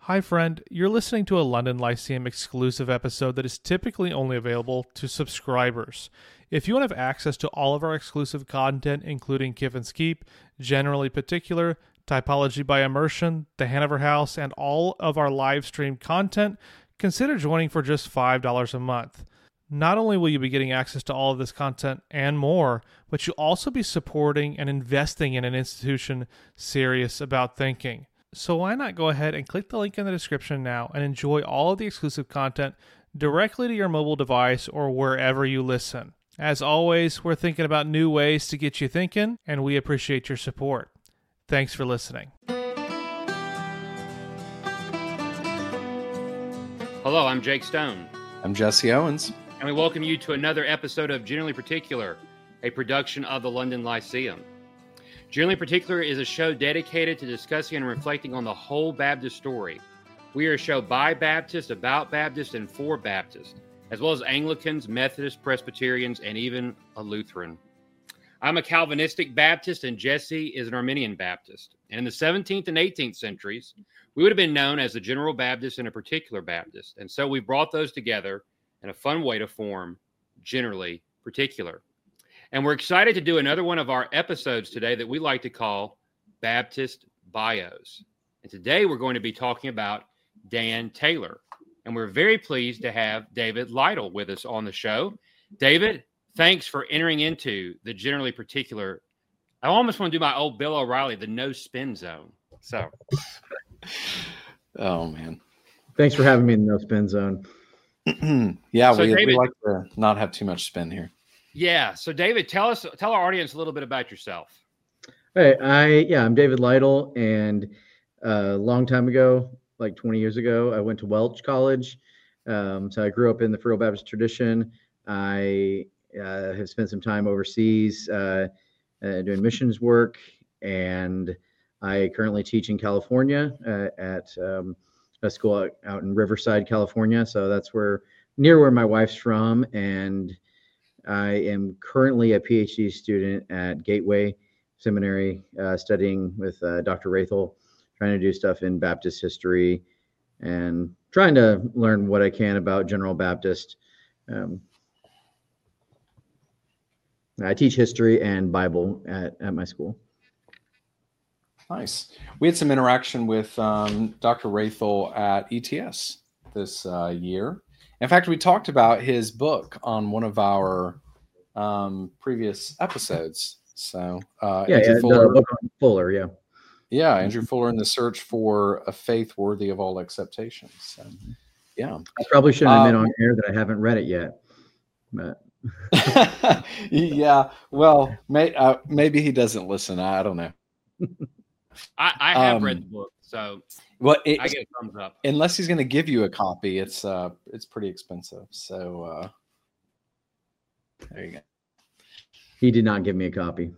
Hi friend, you're listening to a London Lyceum exclusive episode that is typically only available to subscribers. If you want to have access to all of our exclusive content, including Kif and Skeep, Generally Particular, Typology by Immersion, The Hanover House, and all of our live stream content, consider joining for just $5 a month. Not only will you be getting access to all of this content and more, but you'll also be supporting and investing in an institution serious about thinking. So why not go ahead and click the link in the description now and enjoy all of the exclusive content directly to your mobile device or wherever you listen. As always, we're thinking about new ways to get you thinking, and we appreciate your support. Thanks for listening. Hello, I'm Jake Stone. I'm Jesse Owens. And we welcome you to another episode of Generally Particular, a production of the London Lyceum. Generally Particular is a show dedicated to discussing and reflecting on the whole Baptist story. We are a show by Baptists, about Baptists, and for Baptists, as well as Anglicans, Methodists, Presbyterians, and even a Lutheran. I'm a Calvinistic Baptist, and Jesse is an Arminian Baptist. And in the 17th and 18th centuries, we would have been known as a General Baptist and a Particular Baptist. And so we brought those together in a fun way to form Generally Particular. And we're excited to do another one of our episodes today that we like to call Baptist Bios. And today we're going to be talking about Dan Taylor. And we're very pleased to have David Lytle with us on the show. David, thanks for entering into the Generally Particular. I almost want to do my old Bill O'Reilly, the no spin zone. So, oh, man. Thanks for having me in the no spin zone. Yeah, so we like to not have too much spin here. Yeah. So, David, tell our audience a little bit about yourself. Hey, I'm David Lytle, and a long time ago, like 20 years ago, I went to Welch College. So I grew up in the Free Will Baptist tradition. I have spent some time overseas doing missions work, and I currently teach in California at a school out in Riverside, California. So that's near where my wife's from, and I am currently a PhD student at Gateway Seminary, studying with Dr. Rathel, trying to do stuff in Baptist history and trying to learn what I can about General Baptist. I teach history and Bible at my school. Nice. We had some interaction with Dr. Rathel at ETS this year. In fact, we talked about his book on one of our previous episodes. So, Andrew Fuller, yeah. Yeah, Andrew Fuller in the Search for a Faith Worthy of All Acceptation. So, yeah. I probably shouldn't admit on air that I haven't read it yet. But yeah, well, maybe he doesn't listen. I don't know. I have read the book, so I get a thumbs up. Unless he's going to give you a copy, it's pretty expensive. So there you go. He did not give me a copy.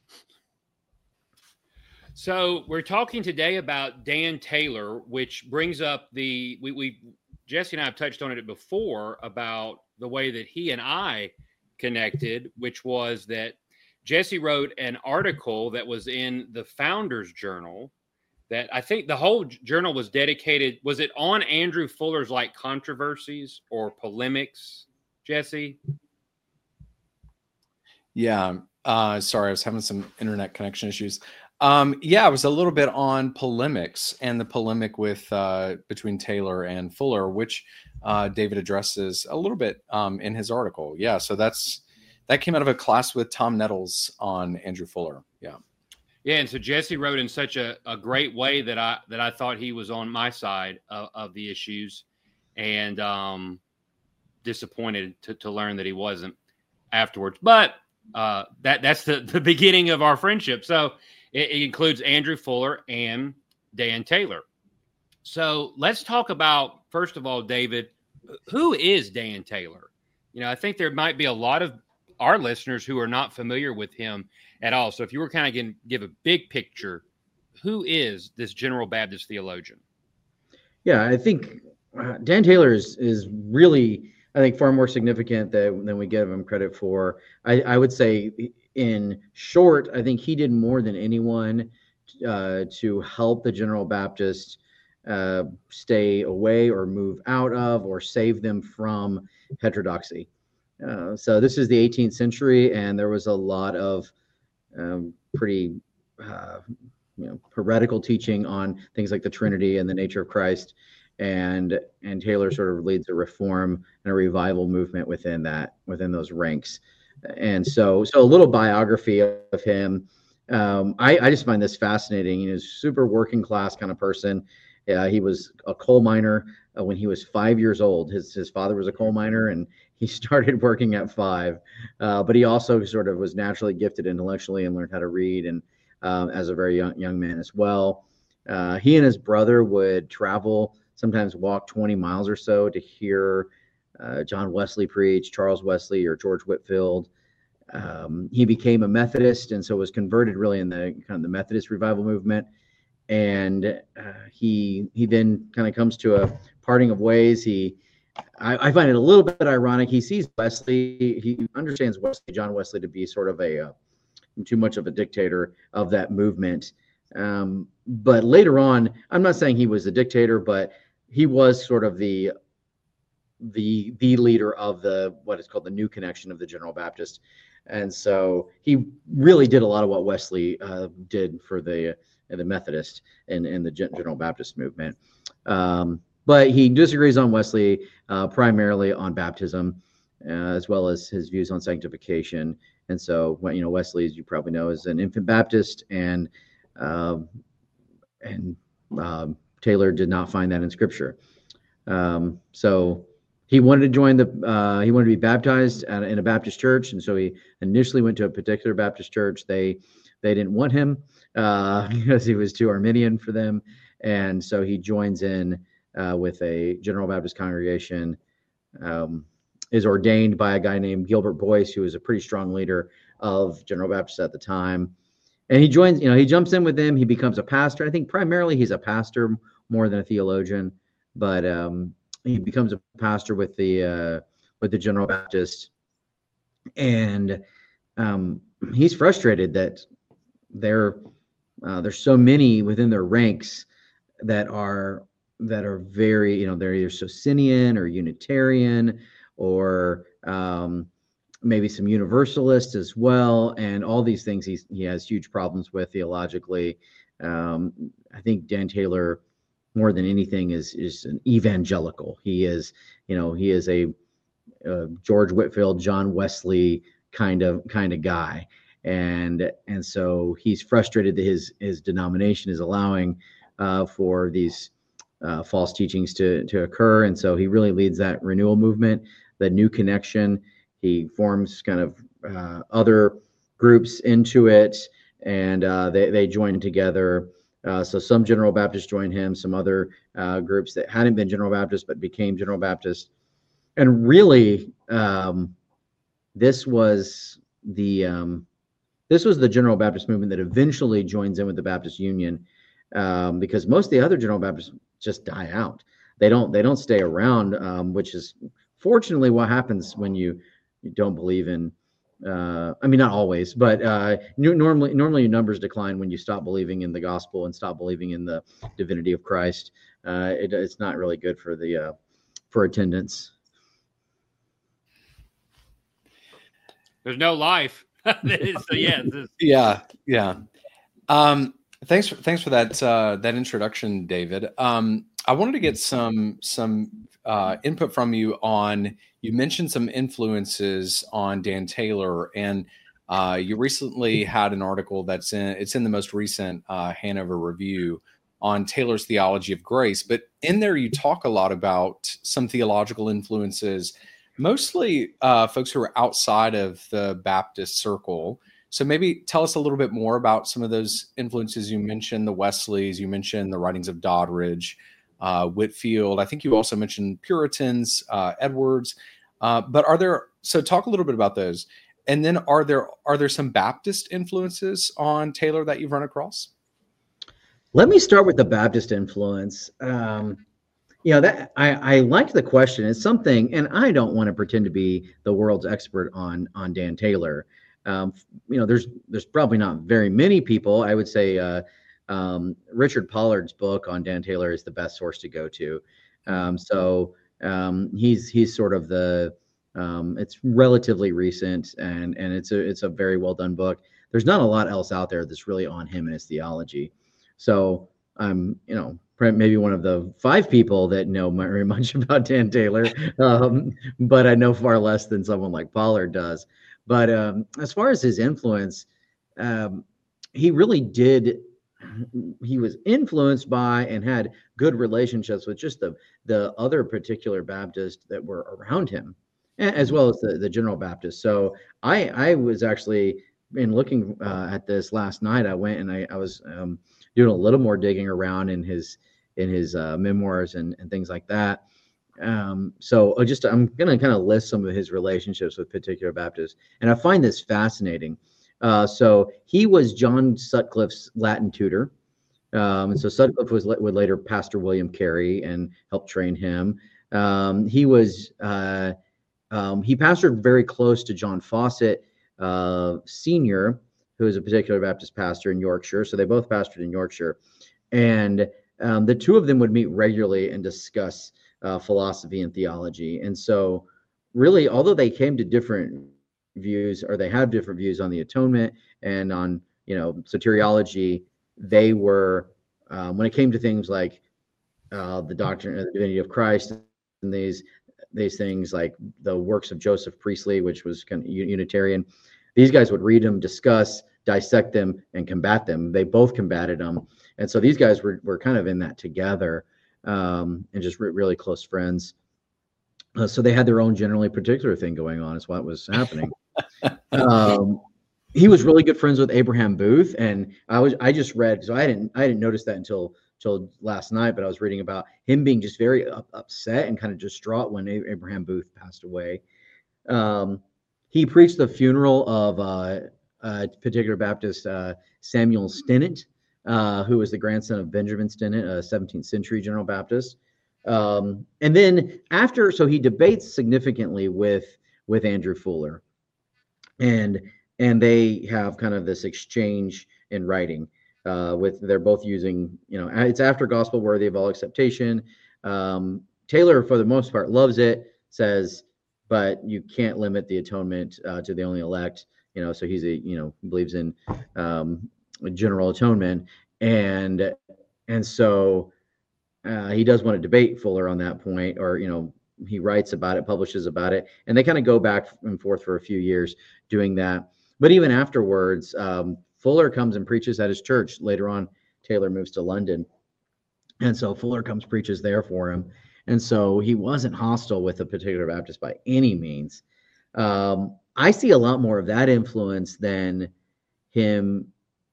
So we're talking today about Dan Taylor, which brings up we Jesse and I have touched on it before about the way that he and I connected, which was that Jesse wrote an article that was in the Founders Journal that I think the whole journal was dedicated. Was it on Andrew Fuller's controversies or polemics, Jesse? Yeah. Sorry, I was having some internet connection issues. It was a little bit on polemics and the polemic with between Taylor and Fuller, which David addresses a little bit in his article. Yeah, so that came out of a class with Tom Nettles on Andrew Fuller. Yeah. Yeah, and so Jesse wrote in such a great way that I thought he was on my side of the issues, and disappointed to learn that he wasn't afterwards. But that's the beginning of our friendship. So it includes Andrew Fuller and Dan Taylor. So let's talk about, first of all, David, who is Dan Taylor? I think there might be a lot of our listeners who are not familiar with him at all. So if you were kind of going to give a big picture, who is this General Baptist theologian? Yeah, I think Dan Taylor is really, I think, far more significant than we give him credit for. I would say, in short, I think he did more than anyone to help the General Baptist stay away or move out of or save them from heterodoxy. So this is the 18th century, and there was a lot of pretty heretical teaching on things like the Trinity and the nature of Christ, and Taylor sort of leads a reform and a revival movement within those ranks. And so a little biography of him. I just find this fascinating. He's a super working class kind of person. He was a coal miner when he was 5 years old. His father was a coal miner, and he started working at 5. But he also sort of was naturally gifted intellectually and learned how to read, and as a very young man as well. He and his brother would travel, sometimes walk 20 miles or so to hear John Wesley preach, Charles Wesley or George Whitefield. He became a Methodist, and so was converted really in the kind of the Methodist revival movement. And he then kind of comes to a parting of ways. I find it a little bit ironic. He sees Wesley, he understands John Wesley, to be sort of too much of a dictator of that movement. But later on, I'm not saying he was a dictator, but he was sort of the leader of what is called the New Connection of the General Baptist. And so he really did a lot of what Wesley did for the Methodist and the General Baptist movement. But he disagrees on Wesley primarily on baptism, as well as his views on sanctification. And so, Wesley, as you probably know, is an infant Baptist, and Taylor did not find that in Scripture. So he wanted to join he wanted to be baptized in a Baptist church, and so he initially went to a particular Baptist church. They didn't want him because he was too Arminian for them, and so he joins in with a General Baptist congregation. Is ordained by a guy named Gilbert Boyce, who was a pretty strong leader of General Baptist at the time. And he joins, he jumps in with them. He becomes a pastor. I think primarily he's a pastor more than a theologian, but he becomes a pastor with the General Baptist. And he's frustrated that there's so many within their ranks that are very, they're either Socinian or Unitarian, or maybe some Universalists as well, and all these things he has huge problems with theologically. I think Dan Taylor, more than anything, is an evangelical. He is a George Whitefield, John Wesley kind of guy, and so he's frustrated that his denomination is allowing for these false teachings to occur, and so he really leads that renewal movement, the New Connection. He forms kind of other groups into it, and they join together. So some General Baptists join him, some other groups that hadn't been General Baptist but became General Baptist. And really, this was the General Baptist movement that eventually joins in with the Baptist Union, because most of the other General Baptists just die out. They don't stay around, which is fortunately what happens when you don't believe in. Not always, but normally your numbers decline when you stop believing in the gospel and stop believing in the divinity of Christ. It's not really good for attendance. There's no life. So yeah. Thanks for that introduction, David. I wanted to get some input from you on. You mentioned some influences on Dan Taylor, and you recently had an article it's in the most recent Hanover Review on Taylor's theology of grace. But in there, you talk a lot about some theological influences, mostly folks who are outside of the Baptist circle. So maybe tell us a little bit more about some of those influences. You mentioned the Wesleys, you mentioned the writings of Doddridge, Whitefield. I think you also mentioned Puritans, Edwards. So talk a little bit about those. And then are there some Baptist influences on Taylor that you've run across? Let me start with the Baptist influence. That I liked the question. It's something, and I don't want to pretend to be the world's expert on Dan Taylor. There's probably not very many people. I would say Richard Pollard's book on Dan Taylor is the best source to go to. He's sort of the it's relatively recent, and it's a very well done book. There's not a lot else out there that's really on him and his theology. So I'm maybe one of the 5 people that know very much about Dan Taylor, but I know far less than someone like Pollard does. But as far as his influence, he really did. He was influenced by and had good relationships with just the other particular Baptists that were around him, as well as the General Baptist. So I was actually, in looking at this last night, I went and I was doing a little more digging around in his memoirs and things like that. So I'm going to kind of list some of his relationships with particular Baptists, and I find this fascinating. So he was John Sutcliffe's Latin tutor. And so Sutcliffe would later pastor William Carey and help train him. He pastored very close to John Fawcett Sr., who is a particular Baptist pastor in Yorkshire. So they both pastored in Yorkshire. And the two of them would meet regularly and discuss philosophy and theology. And so really, although they came to different views, or they have different views on the atonement and on, soteriology, they were, when it came to things like the doctrine of the divinity of Christ and these things like the works of Joseph Priestley, which was kind of Unitarian, these guys would read them, discuss, dissect them, and combat them. They both combated them. And so these guys were kind of in that together, and just really close friends. So they had their own generally particular thing going on, is what was happening. He was really good friends with Abraham Booth, and I just read, so I didn't notice that until last night, but I was reading about him being just very upset and kind of distraught when Abraham Booth passed away. He preached the funeral of a particular Baptist, Samuel Stinnett, who was the grandson of Benjamin Stinnett, a 17th century General Baptist. And then so he debates significantly with Andrew Fuller, and they have kind of this exchange in writing. They're both using, it's after gospel worthy of all acceptation. Taylor, for the most part, loves it, says, but you can't limit the atonement to the only elect. So he's believes in general atonement, and so he does want to debate Fuller on that point, or he writes about it, publishes about it, and they kind of go back and forth for a few years doing that. But even afterwards, Fuller comes and preaches at his church. Later on, Taylor moves to London, and so Fuller comes, preaches there for him. And so he wasn't hostile with a particular Baptist by any means. I see a lot more of that influence than him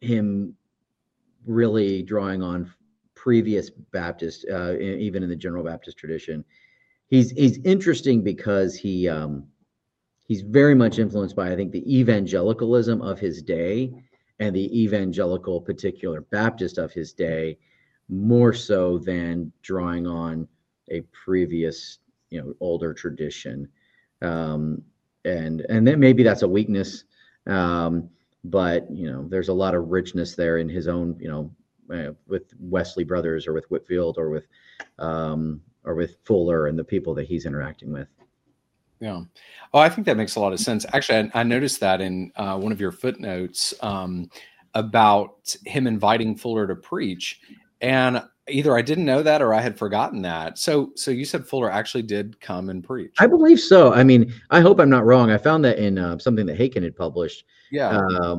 really drawing on previous Baptists, even in the General Baptist tradition. He's interesting because he's very much influenced by, I think, the evangelicalism of his day and the evangelical particular Baptist of his day, more so than drawing on a previous, older tradition. And then maybe that's a weakness, but there's a lot of richness there in his own, with Wesley Brothers, or with Whitefield, or with Fuller and the people that he's interacting with. Yeah. Oh, I think that makes a lot of sense. Actually, I noticed that in one of your footnotes about him inviting Fuller to preach, and either I didn't know that or I had forgotten that. So you said Fuller actually did come and preach. I believe so. I mean, I hope I'm not wrong. I found that in something that Haken had published. Yeah.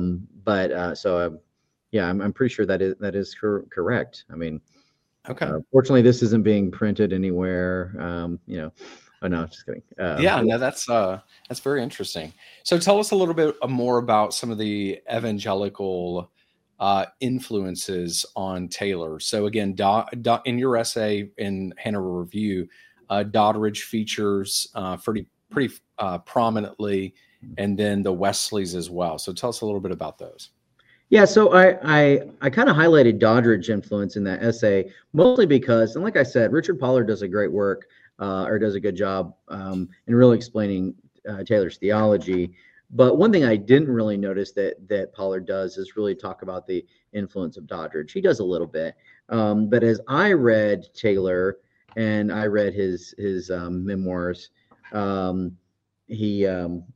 I'm pretty sure that is correct. I mean, okay. Fortunately, this isn't being printed anywhere. Oh no, just kidding. That's very interesting. So tell us a little bit more about some of the evangelical influences on Taylor. So again, in your essay in Hanover Review, Doddridge features pretty prominently, and then the Wesleys as well. So tell us a little bit about those. Yeah, so I kind of highlighted Doddridge influence in that essay, mostly because, and like I said, Richard Pollard does a great work, or does a good job in really explaining Taylor's theology. But one thing I didn't really notice that Pollard does is really talk about the influence of Doddridge. He does a little bit, but as I read Taylor and I read his memoirs, he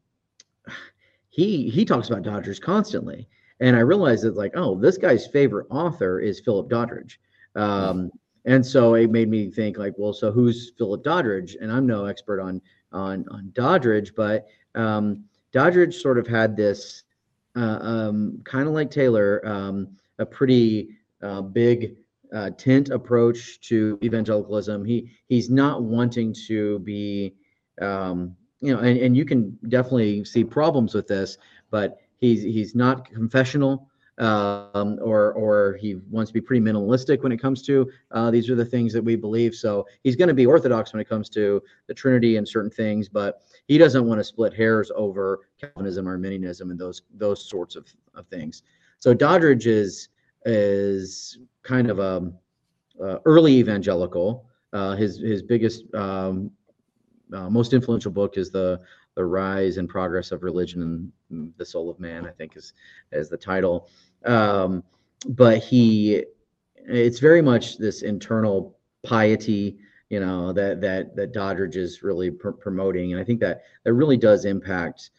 talks about Doddridge constantly, and I realized that like, oh, this guy's favorite author is Philip Doddridge. And so it made me think like, well, so who's Philip Doddridge? And I'm no expert on Doddridge, but Doddridge sort of had this kind of like Taylor, a pretty big tent approach to evangelicalism. He's not wanting to be, and you can definitely see problems with this, but he's not confessional. Or he wants to be pretty minimalistic when it comes to these are the things that we believe. So he's going to be orthodox when it comes to the Trinity and certain things, but he doesn't want to split hairs over Calvinism or Arminianism and those sorts of things. So Doddridge is kind of a early evangelical. His biggest, most influential book is the Rise and Progress of Religion and the Soul of Man, I think is the title. But it's very much this internal piety, that Doddridge is really promoting, and I think that really does impact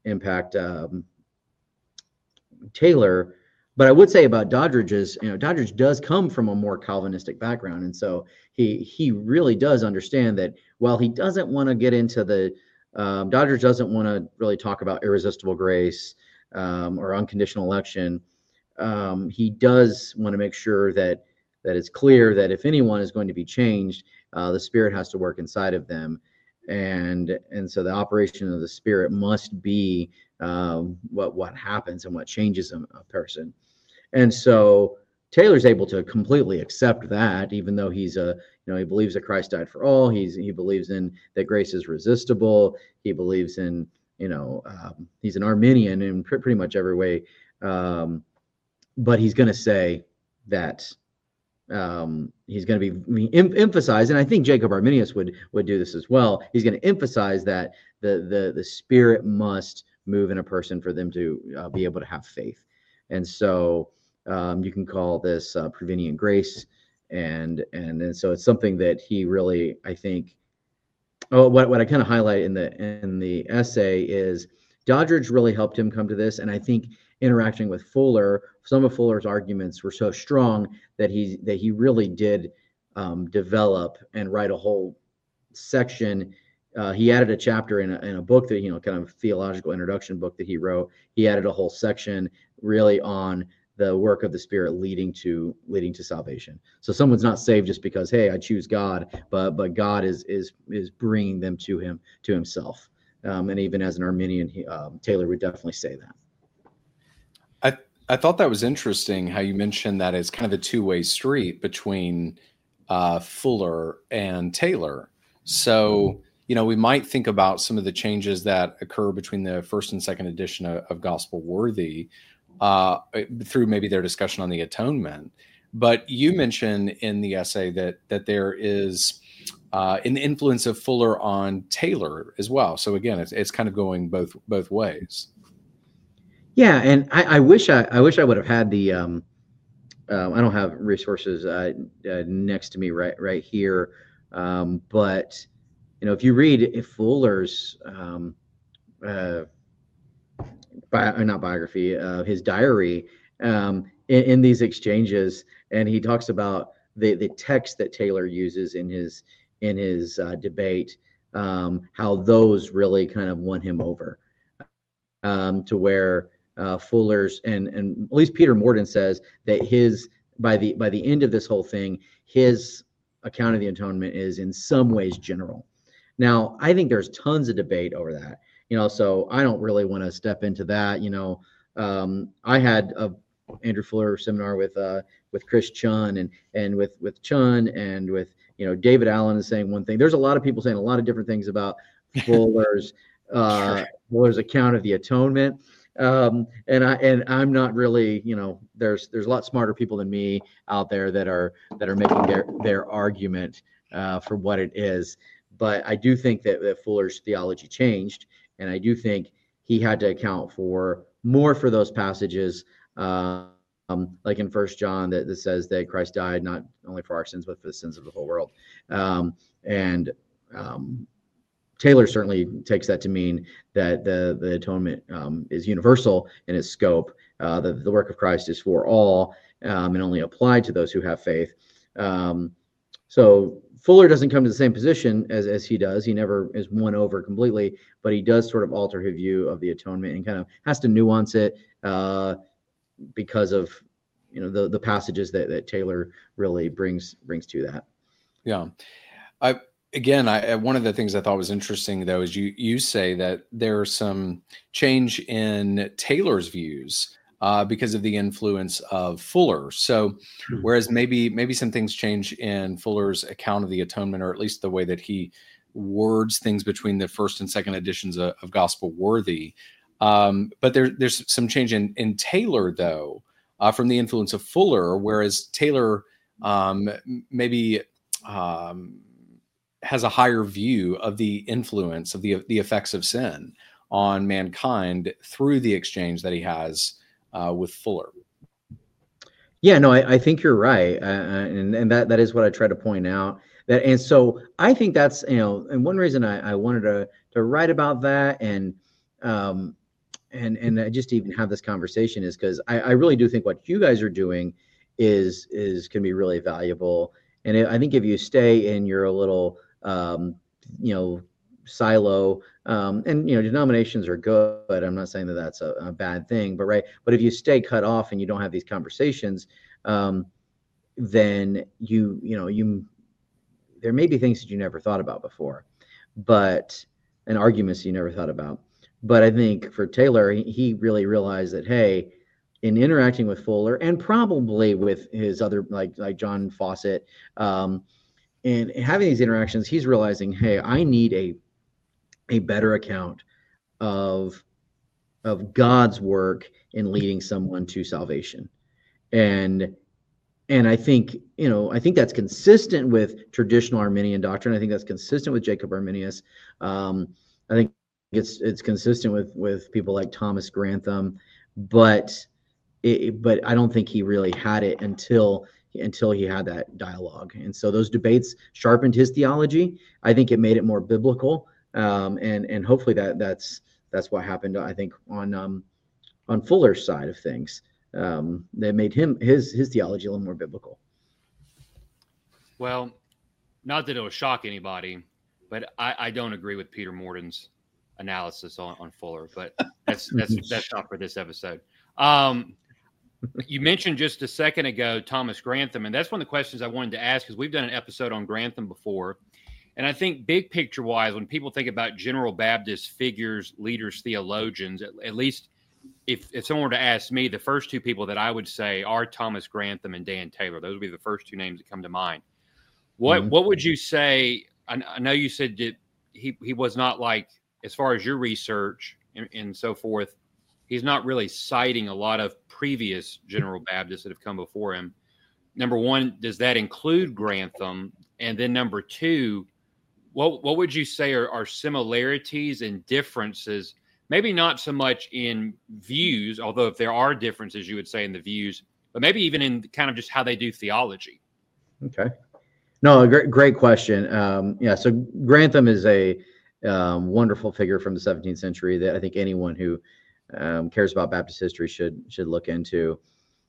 Taylor. But I would say about Doddridge is, Doddridge does come from a more Calvinistic background, and so he really does understand that while he doesn't want to get into the Doddridge doesn't want to really talk about irresistible grace or unconditional election. He does want to make sure that it's clear that if anyone is going to be changed, the Spirit has to work inside of them, and so the operation of the Spirit must be what happens and what changes a person. And so Taylor's able to completely accept that, even though he believes that Christ died for all. He believes in that grace is resistible. He believes in, he's an Arminian in pretty much every way. But he's going to say that he's going to be emphasize, and I think Jacob Arminius would do this as well. He's going to emphasize that the Spirit must move in a person for them to be able to have faith. And so you can call this prevenient grace, and so it's something that he really, I think. What I kind of highlight in the essay is Doddridge really helped him come to this, and I think interacting with Fuller, some of Fuller's arguments were so strong that he really did develop and write a whole section. He added a chapter in a book that, kind of theological introduction book that he wrote. He added a whole section really on the work of the Spirit leading to salvation. So someone's not saved just because, hey, I choose God, but God is bringing them to himself. And even as an Arminian, Taylor would definitely say that. I thought that was interesting how you mentioned that it's kind of a two-way street between Fuller and Taylor. So, we might think about some of the changes that occur between the first and second edition of Gospel Worthy through maybe their discussion on the atonement. But you mentioned in the essay that there is an influence of Fuller on Taylor as well. So again, it's kind of going both ways. Yeah, and I wish I would have had the I don't have resources next to me right here, but if you read Fuller's not biography, his diary, in these exchanges, and he talks about the text that Taylor uses in his debate, how those really kind of won him over, to where Fuller's and at least Peter Morden says that by the end of this whole thing, his account of the atonement is in some ways general. Now, I think there's tons of debate over that, so I don't really want to step into that. I had a Andrew Fuller seminar with Chris Chun and with Chun and with, David Allen is saying one thing. There's a lot of people saying a lot of different things about Fuller's account of the atonement. And I'm not really, there's a lot smarter people than me out there that are making their argument for what it is. But I do think that Fuller's theology changed, and I do think he had to account for those passages like in First John that says that Christ died not only for our sins but for the sins of the whole world. And Taylor certainly takes that to mean that the atonement is universal in its scope. The work of Christ is for all and only applied to those who have faith. So Fuller doesn't come to the same position as he does. He never is won over completely, but he does sort of alter his view of the atonement and kind of has to nuance it because of the passages that Taylor really brings to that. Yeah. One of the things I thought was interesting, though, is you say that there's some change in Taylor's views because of the influence of Fuller. So whereas maybe some things change in Fuller's account of the atonement, or at least the way that he words things between the first and second editions of Gospel Worthy. But there's some change in Taylor, though, from the influence of Fuller, whereas Taylor maybe has a higher view of the influence of the effects of sin on mankind through the exchange that he has with Fuller. Yeah, no, I think you're right, and that is what I try to point out. And so I think that's and one reason I wanted to write about that and I just even have this conversation is because I really do think what you guys are doing is can be really valuable. And I think if you stay in your little silo, and denominations are good. I'm not saying that that's a bad thing, but if you stay cut off and you don't have these conversations, then you there may be things that you never thought about before, and arguments you never thought about. But I think for Taylor, he really realized that, hey, in interacting with Fuller and probably with his other like John Fawcett, and having these interactions, he's realizing, hey, I need a better account of God's work in leading someone to salvation. And I think that's consistent with traditional Arminian doctrine. I think that's consistent with Jacob Arminius. I think it's consistent with people like Thomas Grantham, but I don't think he really had it until he had that dialogue. And so those debates sharpened his theology. I think it made it more biblical. And hopefully that's what happened, I think, on Fuller's side of things. That made his theology a little more biblical. Well, not that it'll shock anybody, but I don't agree with Peter Morton's analysis on Fuller, but that's not for this episode. You mentioned just a second ago Thomas Grantham, and that's one of the questions I wanted to ask because we've done an episode on Grantham before. And I think big picture wise, when people think about General Baptist figures, leaders, theologians, at least if someone were to ask me, the first two people that I would say are Thomas Grantham and Dan Taylor. Those would be the first two names that come to mind. What would you say? I know you said that he was not, like, as far as your research and so forth, he's not really citing a lot of previous General Baptists that have come before him. Number one, does that include Grantham? And then number two, what would you say are similarities and differences? Maybe not so much in views, although if there are differences, you would say in the views, but maybe even in kind of just how they do theology. Okay. No, great question. So Grantham is a wonderful figure from the 17th century that I think anyone who cares about Baptist history should look into.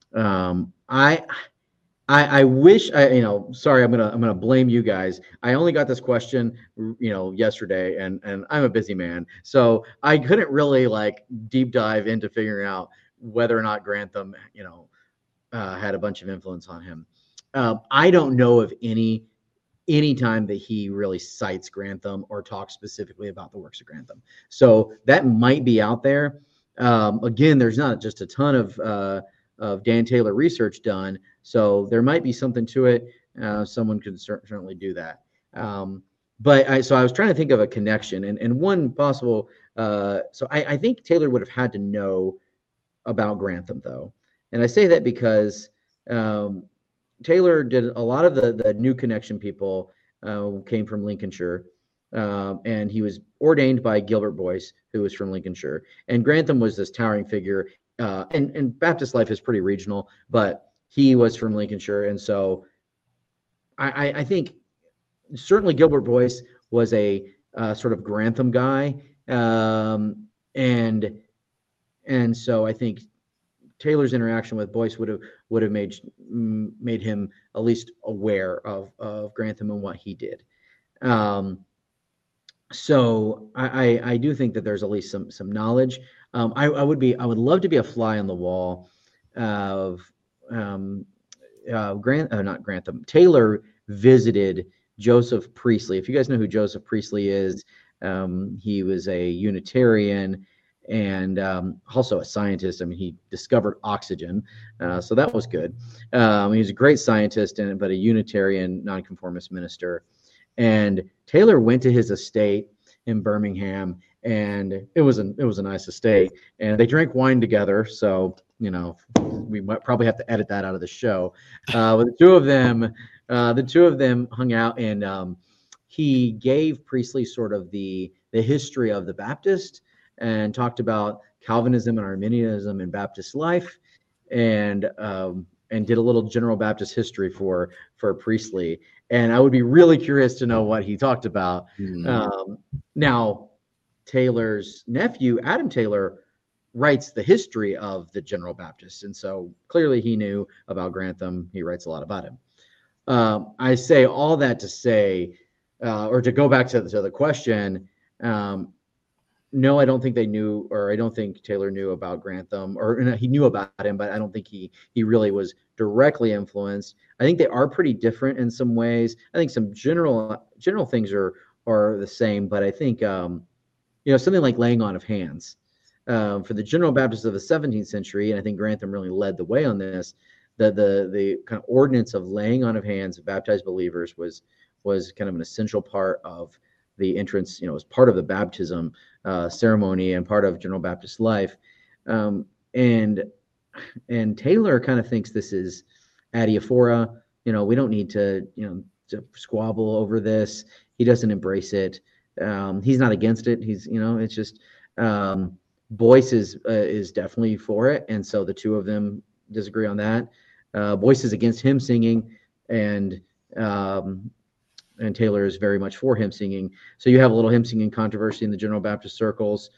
I wish sorry, I'm gonna blame you guys. I only got this question, yesterday, and I'm a busy man, so I couldn't really deep dive into figuring out whether or not Grantham, had a bunch of influence on him. I don't know of any time that he really cites Grantham or talks specifically about the works of Grantham. So that might be out there. Again, there's not just a ton of Dan Taylor research done, so there might be something to it. Someone could certainly do that. But I was trying to think of a connection, and one possible. So I think Taylor would have had to know about Grantham, though, and I say that because Taylor did a lot of the New Connection people came from Lincolnshire, and he was ordained by Gilbert Boyce, who was from Lincolnshire. And Grantham was this towering figure. and Baptist life is pretty regional, but he was from Lincolnshire, and so I think certainly Gilbert Boyce was a sort of Grantham guy, and so I think Taylor's interaction with Boyce would have made him at least aware of Grantham and what he did. So I do think that there's at least some knowledge. I would love to be a fly on the wall of not Grantham. Taylor visited Joseph Priestley. If you guys know who Joseph Priestley is, he was a Unitarian and also a scientist. I mean, he discovered oxygen, so that was good. He was a great scientist, but a Unitarian nonconformist minister. And Taylor went to his estate in Birmingham, and it was a nice estate. And they drank wine together, so we might probably have to edit that out of the show. But the two of them hung out, and he gave Priestley sort of the history of the Baptist, and talked about Calvinism and Arminianism in Baptist life, and did a little general Baptist history for Priestley. And I would be really curious to know what he talked about. Now, Taylor's nephew, Adam Taylor, writes the history of the General Baptist, and so clearly he knew about Grantham. He writes a lot about him. I say all that to say, or to go back to the question, no, I don't think they knew, or I don't think Taylor knew about Grantham, or he knew about him, but I don't think he really was directly influenced. I think they are pretty different in some ways. I think some general things are the same, but I think something like laying on of hands for the General Baptists of the 17th century, and I think Grantham really led the way on this. The kind of ordinance of laying on of hands of baptized believers was kind of an essential part of the entrance, as part of the baptism ceremony and part of General Baptist life. And Taylor kind of thinks this is adiaphora. We don't need to squabble over this. He doesn't embrace it. He's not against it. He's, it's just Boyce is definitely for it, and so the two of them disagree on that. Boyce is against hymn singing, and Taylor is very much for hymn singing. So you have a little hymn singing controversy in the General Baptist circles.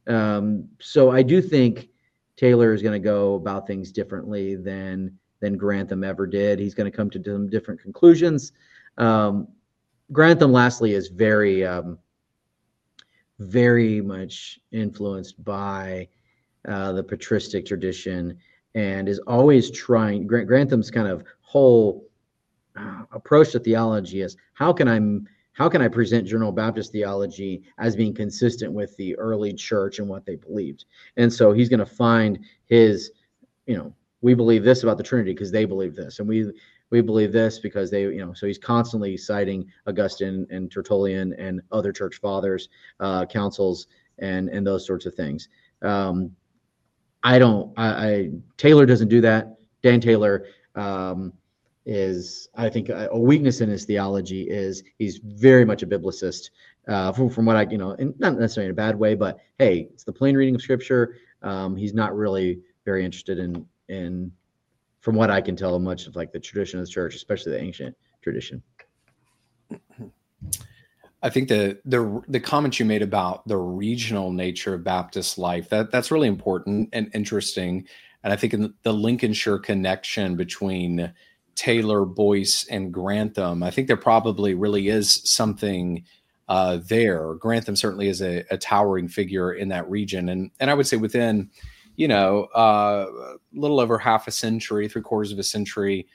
So I do think Taylor is going to go about things differently than Grantham ever did. He's going to come to some different conclusions. Grantham, lastly, is very, very much influenced by the patristic tradition, and is always trying. Grantham's kind of whole approach to theology is how can I present General Baptist theology as being consistent with the early church and what they believed. And so he's going to find his, we believe this about the Trinity because they believe this, and we believe this because they, so he's constantly citing Augustine and Tertullian and other church fathers, councils, and those sorts of things. Taylor doesn't do that. Dan Taylor is, I think, a weakness in his theology is he's very much a biblicist, from what and not necessarily in a bad way, but hey, it's the plain reading of Scripture. He's not really very interested in, from what I can tell, much of like the tradition of the church, especially the ancient tradition. I think the comments you made about the regional nature of Baptist life, that's really important and interesting. And I think in the Lincolnshire connection between Taylor, Boyce, and Grantham, I think there probably really is something there. Grantham certainly is a towering figure in that region. And I would say within, a little over half a century, 3/4 of a century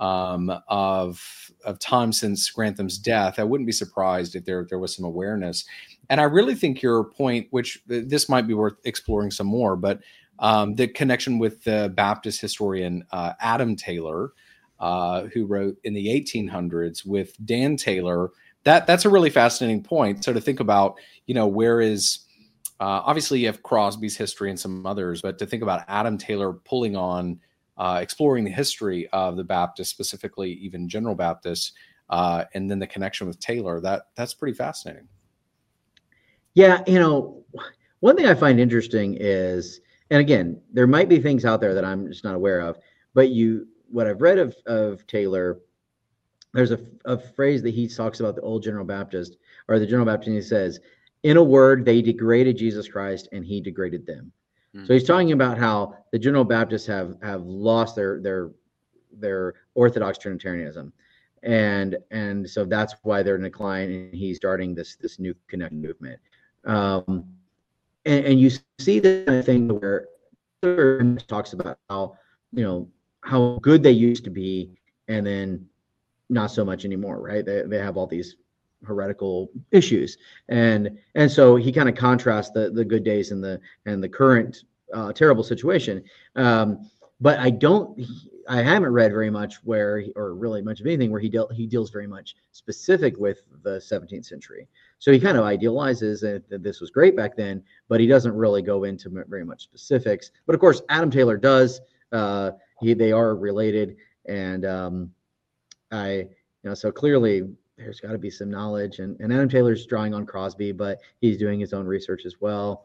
of time since Grantham's death, I wouldn't be surprised if there was some awareness. And I really think your point, which this might be worth exploring some more, but the connection with the Baptist historian Adam Taylor, who wrote in the 1800s with Dan Taylor, that's a really fascinating point. So to think about, where is, obviously you have Crosby's history and some others, but to think about Adam Taylor pulling on, exploring the history of the Baptist, specifically even General Baptist, and then the connection with Taylor, that's pretty fascinating. Yeah, one thing I find interesting is, and again, there might be things out there that I'm just not aware of, but what I've read of Taylor, there's a phrase that he talks about the old General Baptist, or the General Baptist, and he says, in a word, they degraded Jesus Christ and he degraded them. So he's talking about how the General Baptists have lost their Orthodox Trinitarianism, and so that's why they're in decline, and he's starting this new Connect movement. And you see the kind of thing where talks about how how good they used to be, and then not so much anymore, right? They have all these heretical issues, and so he kind of contrasts the good days and the current terrible situation. But I haven't read very much or really much of anything where he deals very much specific with the 17th century. So he kind of idealizes that this was great back then, but he doesn't really go into very much specifics. But of course, Adam Taylor does. They are related, and so clearly there's got to be some knowledge. And Adam Taylor's drawing on Crosby, but he's doing his own research as well.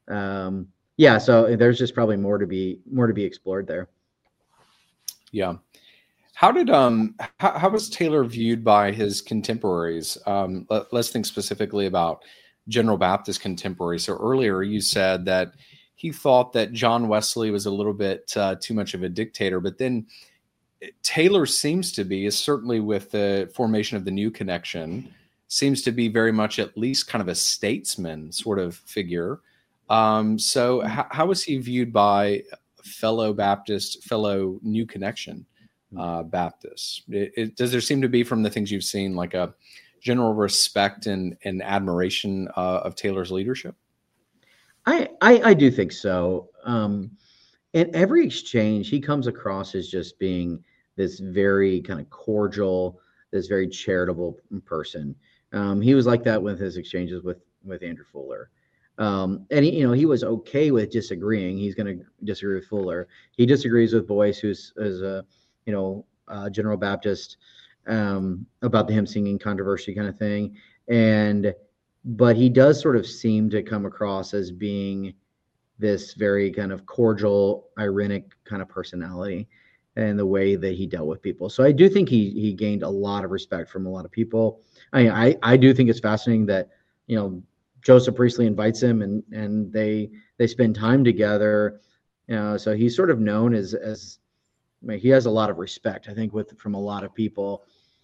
So there's just probably more to be explored there. Yeah. How did how was Taylor viewed by his contemporaries? Let's think specifically about General Baptist contemporaries. So earlier you said that he thought that John Wesley was a little bit too much of a dictator, but then Taylor seems to be, certainly with the formation of the New Connection, seems to be very much at least kind of a statesman sort of figure. So how was he viewed by fellow New Connection Baptists? Does there seem to be, from the things you've seen, like a general respect and admiration of Taylor's leadership? I do think so. In every exchange, he comes across as just being this very kind of cordial, this very charitable person. He was like that with his exchanges with Andrew Fuller. And he was okay with disagreeing. He's going to disagree with Fuller. He disagrees with Boyce, who's a General Baptist, about the hymn singing controversy kind of thing. But he does sort of seem to come across as being this very kind of cordial, ironic kind of personality and the way that he dealt with people. So I do think he gained a lot of respect from a lot of people. I do think it's fascinating that, Joseph Priestley invites him and they spend time together. So he's sort of known as he has a lot of respect, I think, from a lot of people.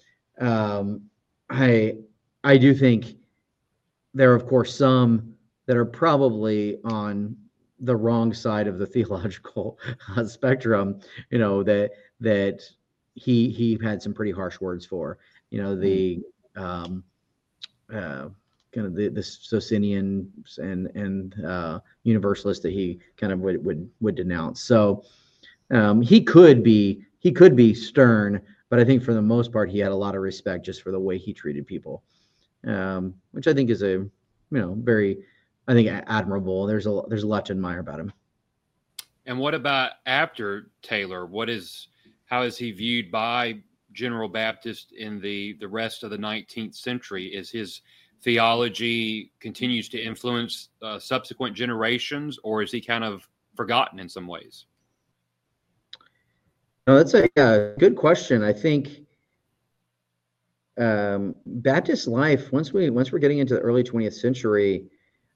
I do think there are, of course, some that are probably on the wrong side of the theological spectrum, that he had some pretty harsh words for, the kind of the Socinians and Universalists that he kind of would denounce. So he could be stern, but I think for the most part he had a lot of respect just for the way he treated people, which I think is very, I think, admirable. There's a lot to admire about him. And what about after Taylor? How is he viewed by General Baptist in the rest of the 19th century? Is his theology continues to influence subsequent generations, or is he kind of forgotten in some ways? No, that's a good question. I think Baptist life, once we're getting into the early 20th century,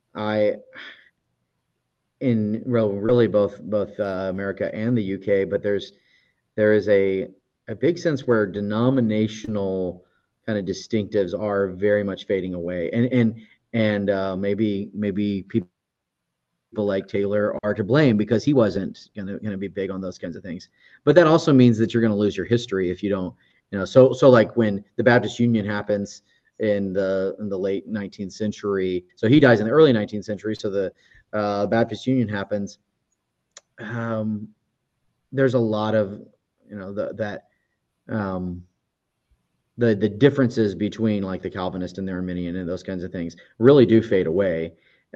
really both America and the UK, but there is a big sense where denominational kind of distinctives are very much fading away, and maybe people like Taylor are to blame because he wasn't gonna be big on those kinds of things. But that also means that you're going to lose your history if you don't, So like when the Baptist Union happens in the late 19th century, so he dies in the early 19th century. So the Baptist Union happens. There's a lot of the differences between like the Calvinist and the Arminian and those kinds of things really do fade away,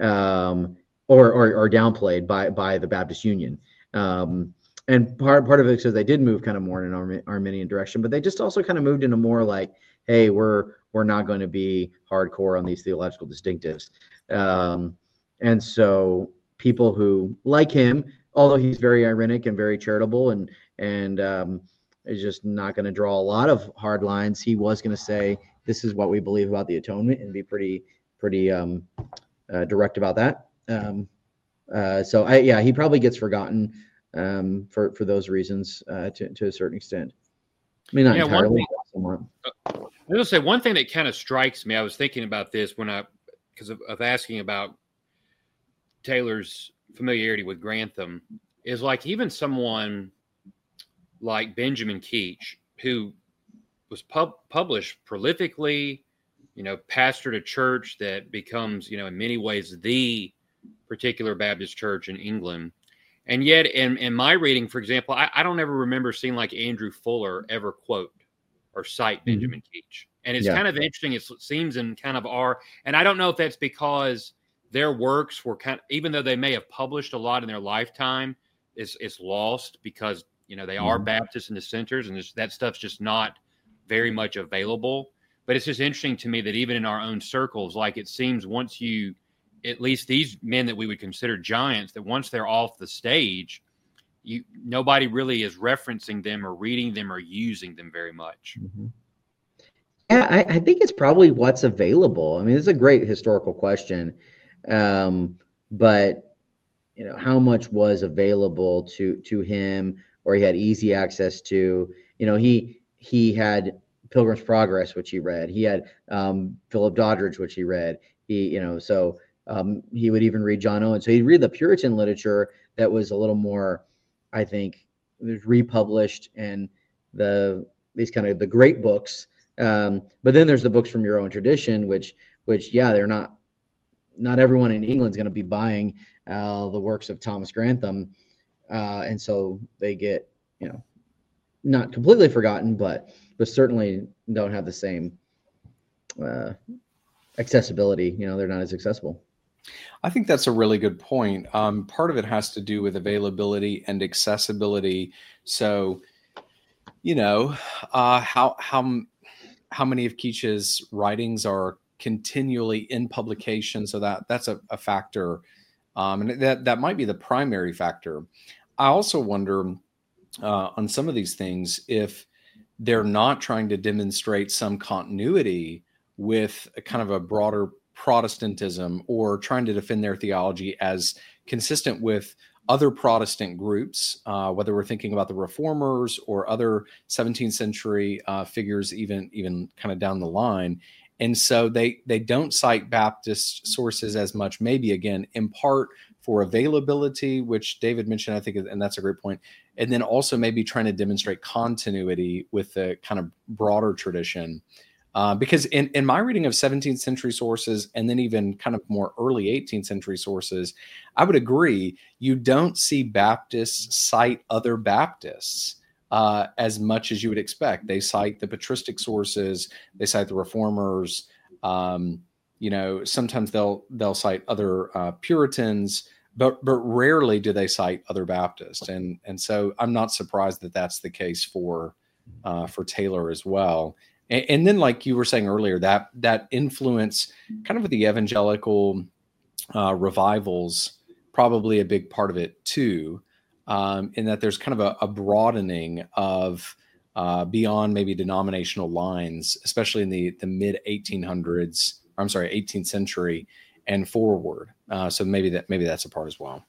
or downplayed by the Baptist Union. And part of it is because they did move kind of more in an Arminian direction, but they just also kind of moved into more like, hey, we're not going to be hardcore on these theological distinctives. And so people who like him, although he's very ironic and very charitable and is just not going to draw a lot of hard lines. He was going to say, this is what we believe about the atonement, and be pretty direct about that. So he probably gets forgotten for those reasons to a certain extent. I mean, not entirely. I will say one thing that kind of strikes me. I was thinking about this because of asking about Taylor's familiarity with Grantham, is like even someone like Benjamin Keach, who was published prolifically, pastored a church that becomes, in many ways, the particular Baptist church in England. And yet in my reading, for example, I don't ever remember seeing like Andrew Fuller ever quote or cite Benjamin Keach. And it's kind of interesting. It seems in kind of and I don't know if that's because their works were even though they may have published a lot in their lifetime, it's lost because, they are Baptists and dissenters, and that stuff's just not very much available. But it's just interesting to me that even in our own circles, like it seems once at least these men that we would consider giants, that once they're off the stage, nobody really is referencing them or reading them or using them very much. Mm-hmm. Yeah, I think it's probably what's available. I mean, it's a great historical question. But how much was available to him, or he had easy access to? He had Pilgrim's Progress, which he read. He had Philip Doddridge, which he read. He would even read John Owen. So he'd read the Puritan literature that was a little more, I think, republished, and these kind of the great books. But then there's the books from your own tradition, which they're not everyone in England's going to be buying the works of Thomas Grantham, and so they get not completely forgotten, but certainly don't have the same accessibility. They're not as accessible. I think that's a really good point. Part of it has to do with availability and accessibility. So, how many of Keach's writings are continually in publication? So that's a factor, and that might be the primary factor. I also wonder on some of these things if they're not trying to demonstrate some continuity with a kind of a broader Protestantism, or trying to defend their theology as consistent with other Protestant groups, whether we're thinking about the Reformers or other 17th century figures, even kind of down the line. And so they don't cite Baptist sources as much, maybe again, in part for availability, which David mentioned, I think, and that's a great point. And then also maybe trying to demonstrate continuity with the kind of broader tradition. Because in my reading of 17th century sources, and then even kind of more early 18th century sources, I would agree, you don't see Baptists cite other Baptists as much as you would expect. They cite the patristic sources, they cite the Reformers. Sometimes they'll cite other Puritans, but rarely do they cite other Baptists. And so I'm not surprised that that's the case for Taylor as well. And then, like you were saying earlier, that influence kind of with the evangelical revivals, probably a big part of it too, in that there's kind of a broadening of beyond maybe denominational lines, especially in the mid 18th century and forward. So maybe that's a part as well.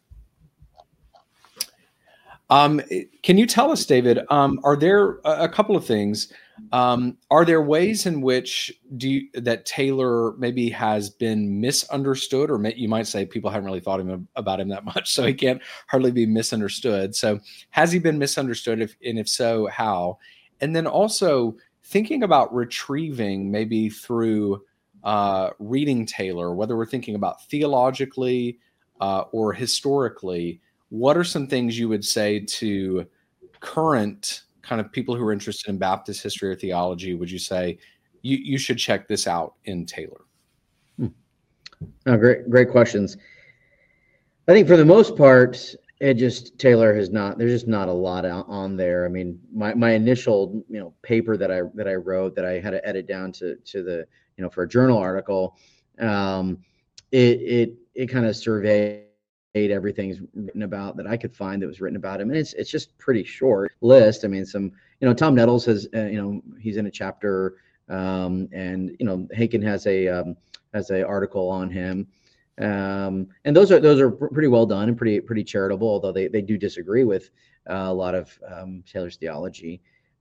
Can you tell us, David, are there a couple of things? Are there ways in which that Taylor maybe has been misunderstood, or you might say people haven't really thought about him that much, so he can't hardly be misunderstood. So has he been misunderstood? If so, how? And then also thinking about retrieving maybe through reading Taylor, whether we're thinking about theologically or historically, what are some things you would say to current kind of people who are interested in Baptist history or theology? Would you say you should check this out in Taylor? Oh, great questions. I think for the most part, Taylor there's just not a lot on there. I mean, my initial paper that I wrote, that I had to edit down to the for a journal article, it kind of surveyed everything's written about that I could find that was written about him, and it's just pretty short list. I mean, Tom Nettles has he's in a chapter, and Haken has a article on him, and those are pretty well done and pretty charitable, although they do disagree with a lot of Taylor's theology.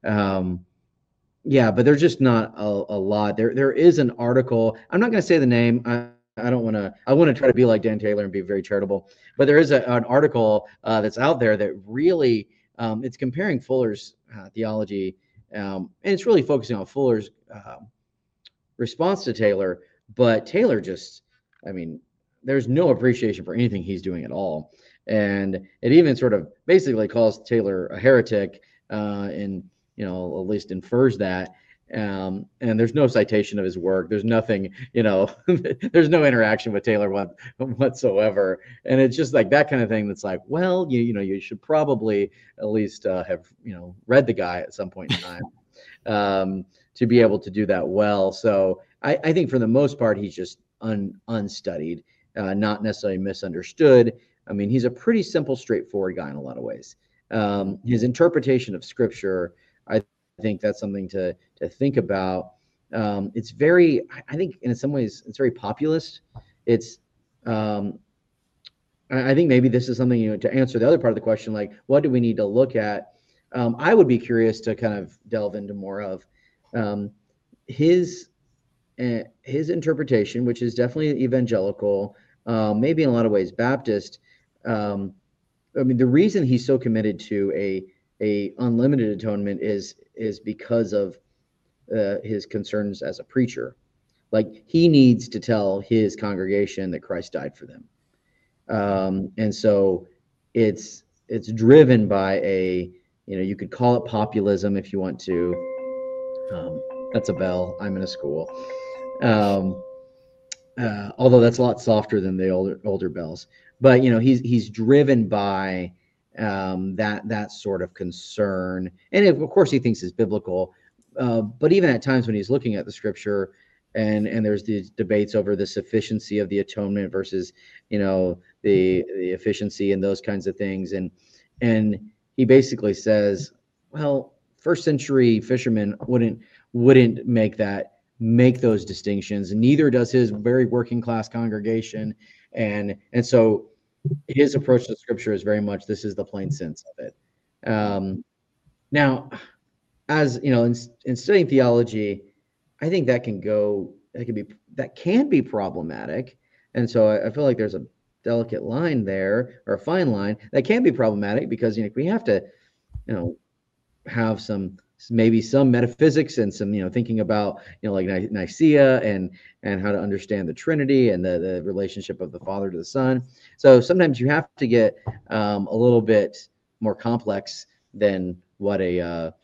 Yeah, but there's just not a lot. There is an article. I'm not going to say the name. I don't want to. I want to try to be like Dan Taylor and be very charitable. But there is an article that's out there that really it's comparing Fuller's theology, and it's really focusing on Fuller's response to Taylor. But Taylor just, I mean, there's no appreciation for anything he's doing at all, and it even sort of basically calls Taylor a heretic, and at least infers that. And there's no citation of his work. There's nothing, there's no interaction with Taylor whatsoever. And it's just like that kind of thing that's like, well, you should probably at least have, read the guy at some point in time to be able to do that well. So I think for the most part, he's just unstudied, not necessarily misunderstood. I mean, he's a pretty simple, straightforward guy in a lot of ways. His interpretation of Scripture, I think that's something to think about. It's very, I think in some ways, it's very populist. It's, I think maybe this is something, to answer the other part of the question, like, what do we need to look at? I would be curious to kind of delve into more of his interpretation, which is definitely evangelical, maybe in a lot of ways Baptist. I mean, the reason he's so committed to a unlimited atonement is because of his concerns as a preacher. Like, he needs to tell his congregation that Christ died for them, and so it's driven by you could call it populism if you want to. That's a bell. I'm in a school, although that's a lot softer than the older bells. But he's driven by that sort of concern, and of course he thinks it's biblical. But even at times when he's looking at the Scripture, and there's these debates over the sufficiency of the atonement versus the efficiency and those kinds of things, and he basically says, well, first century fishermen wouldn't make those distinctions, neither does his very working class congregation, and so his approach to Scripture is very much, this is the plain sense of it. Now, as in studying theology, I think that can be problematic, and so I feel like there's a delicate line there, or a fine line that can be problematic, because we have to have maybe some metaphysics and some thinking about like Nicaea and how to understand the Trinity and the relationship of the Father to the Son. So sometimes you have to get a little bit more complex than what a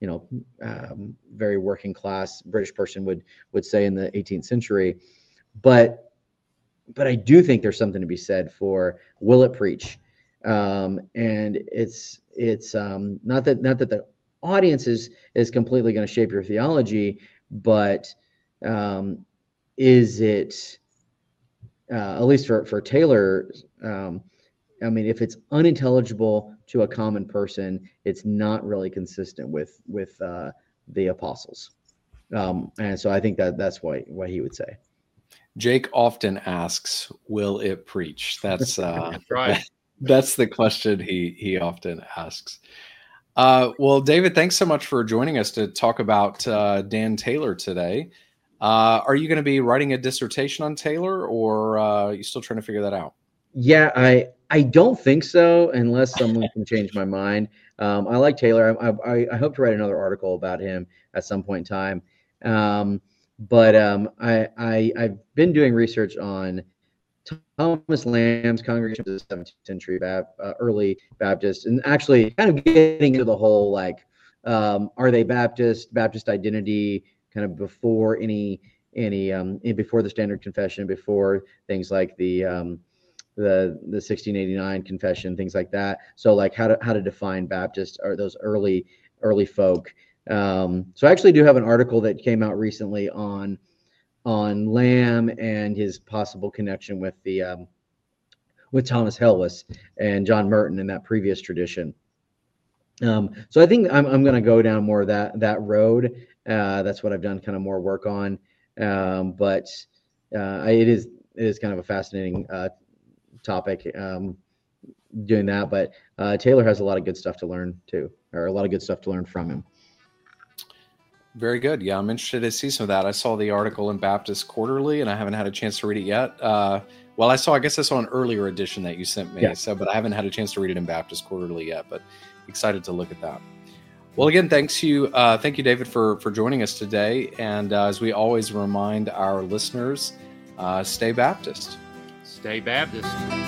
very working class British person would say in the 18th century. But I do think there's something to be said for, will it preach? And it's not that the audience is completely going to shape your theology, but is it, at least for Taylor, I mean, if it's unintelligible to a common person, it's not really consistent with the apostles, and so I think that's what he would say. Jake often asks, "Will it preach?" That's right. That's the question he often asks. Well, David, thanks so much for joining us to talk about Dan Taylor today. Are you going to be writing a dissertation on Taylor, or are you still trying to figure that out? Yeah, I don't think so, unless someone can change my mind. I like Taylor. I hope to write another article about him at some point in time. But I've been doing research on Thomas Lamb's congregation of the 17th century early Baptist, and actually kind of getting into the whole, like, are they Baptist identity kind of before any before the Standard Confession, before things like the 1689 confession, things like that. So like how to define Baptist, or those early folk. So I actually do have an article that came out recently on Lamb and his possible connection with with Thomas Helwys and John Merton in that previous tradition. So I think I'm going to go down more of that road. That's what I've done kind of more work on. But it is kind of a fascinating topic doing that. But Taylor has a lot of good stuff to learn too, or a lot of good stuff to learn from him. Very good. Yeah, I'm interested to see some of that. I saw the article in Baptist Quarterly, and I haven't had a chance to read it yet. Well, I guess I saw an earlier edition that you sent me, but I haven't had a chance to read it in Baptist Quarterly yet. But excited to look at that. Well, again, thank you, David, for joining us today. And as we always remind our listeners, stay Baptist. Stay Baptist.